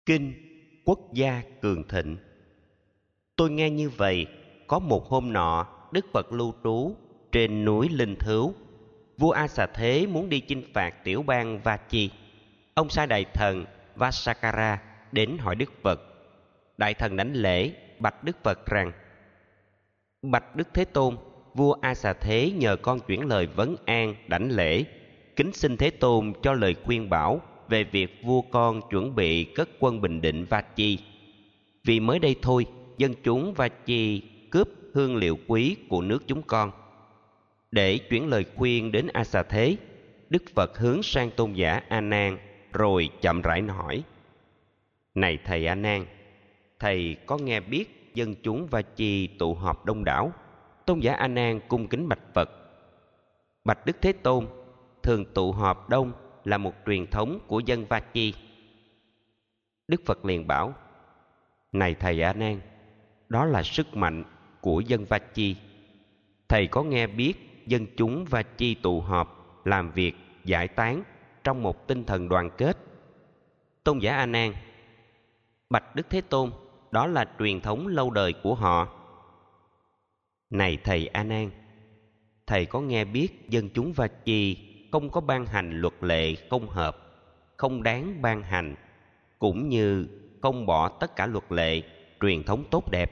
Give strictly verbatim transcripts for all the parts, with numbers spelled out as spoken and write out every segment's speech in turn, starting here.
Kinh Quốc gia cường thịnh. Tôi nghe như vậy, có một hôm nọ, Đức Phật lưu trú trên núi Linh Thứu. Vua A Xà Thế muốn đi chinh phạt tiểu bang Va-chi. Ông sai đại thần Vasakara đến hỏi Đức Phật. Đại thần đảnh lễ bạch Đức Phật rằng: Bạch Đức Thế Tôn, vua A Xà Thế nhờ con chuyển lời vấn an đảnh lễ, kính xin Thế Tôn cho lời khuyên bảo về việc vua con chuẩn bị cất quân bình định Va-chi. Vì mới đây thôi, dân chúng Va-chi cướp hương liệu quý của nước chúng con. Để chuyển lời khuyên đến A Xà Thế, Đức Phật hướng sang tôn giả A Nan rồi chậm rãi hỏi: Này thầy A Nan, thầy có nghe biết dân chúng Va-chi tụ họp đông đảo? Tôn giả A Nan cung kính bạch Phật: Bạch Đức Thế Tôn, thường tụ họp đông là một truyền thống của dân Va-chi. Đức Phật liền bảo: Này thầy A Nan, đó là sức mạnh của dân Va-chi. Thầy có nghe biết dân chúng Va-chi tụ họp làm việc giải tán trong một tinh thần đoàn kết? Tôn giả A Nan: Bạch Đức Thế Tôn, đó là truyền thống lâu đời của họ. Này thầy A Nan, thầy có nghe biết dân chúng Va-chi không có ban hành luật lệ không hợp, không đáng ban hành, cũng như không bỏ tất cả luật lệ, truyền thống tốt đẹp?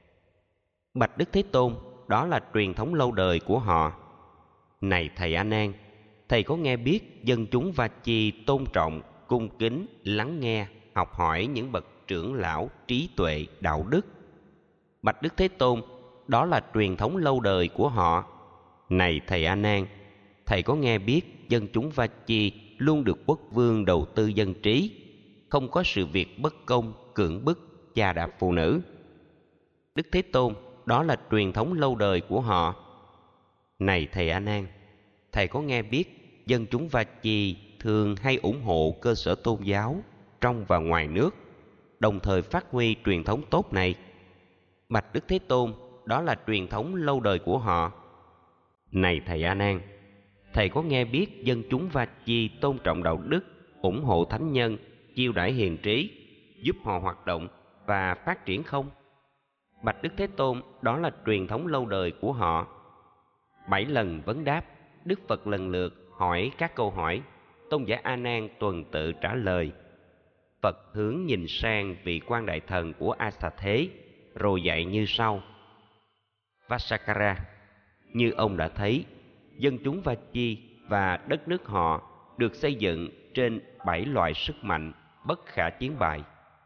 Bạch Đức Thế Tôn, đó là truyền thống lâu đời của họ. Này thầy A Nan, thầy có nghe biết dân chúng Va-chi tôn trọng, cung kính, lắng nghe, học hỏi những bậc trưởng lão trí tuệ, đạo đức? Bạch Đức Thế Tôn, đó là truyền thống lâu đời của họ. Này thầy A Nan, thầy có nghe biết dân chúng Va-chi luôn được quốc vương đầu tư dân trí, không có sự việc bất công, cưỡng bức, chà đạp phụ nữ? Đức Thế Tôn, đó là truyền thống lâu đời của họ. Này thầy A Nan, thầy có nghe biết dân chúng Va-chi thường hay ủng hộ cơ sở tôn giáo trong và ngoài nước, đồng thời phát huy truyền thống tốt này? Bạch Đức Thế Tôn, đó là truyền thống lâu đời của họ. Này thầy A Nan, thầy có nghe biết dân chúng Va-chi tôn trọng đạo đức, ủng hộ thánh nhân, chiêu đãi hiền trí, giúp họ hoạt động và phát triển không? Bạch Đức Thế Tôn, đó là truyền thống lâu đời của họ. Bảy lần vấn đáp, Đức Phật lần lượt hỏi các câu hỏi. Tôn giả A Nan tuần tự trả lời. Phật hướng nhìn sang vị quan đại thần của A Xà Thế, rồi dạy như sau: Vasakara, như ông đã thấy, dân chúng Va-chi và đất nước họ được xây dựng trên bảy loại sức mạnh bất khả chiến bại.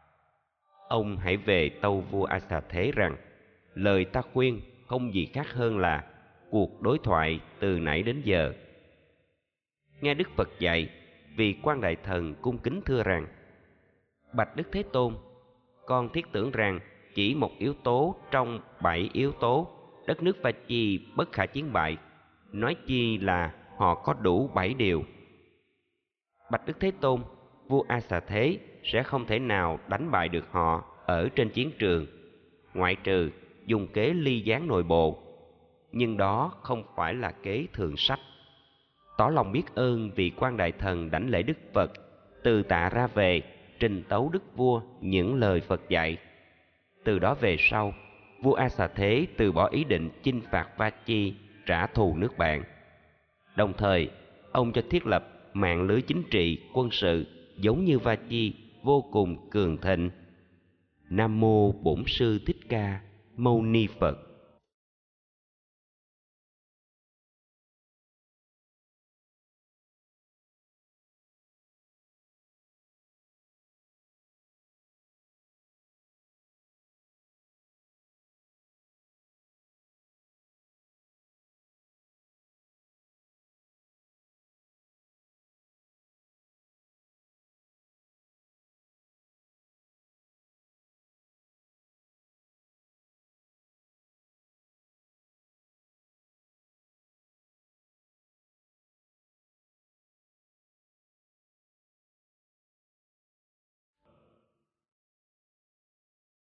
Ông hãy về tâu vua A Xà Thế rằng, lời ta khuyên không gì khác hơn là cuộc đối thoại từ nãy đến giờ. Nghe Đức Phật dạy, vị quan đại thần cung kính thưa rằng: Bạch Đức Thế Tôn, con thiết tưởng rằng chỉ một yếu tố trong bảy yếu tố đất nước Va-chi bất khả chiến bại, nói chi là họ có đủ bảy điều. Bạch Đức Thế Tôn, vua A Xà Thế sẽ không thể nào đánh bại được họ ở trên chiến trường, ngoại trừ dùng kế ly gián nội bộ. Nhưng đó không phải là kế thượng sách. Tỏ lòng biết ơn vị quan đại thần đảnh lễ Đức Phật, từ tạ ra về, trình tấu đức vua những lời Phật dạy. Từ đó về sau, vua A Xà Thế từ bỏ ý định chinh phạt Va-chi, trả thù nước bạn. Đồng thời, ông cho thiết lập mạng lưới chính trị, quân sự giống như Va-chi vô cùng cường thịnh. Nam mô Bổn Sư Thích Ca Mâu Ni Phật.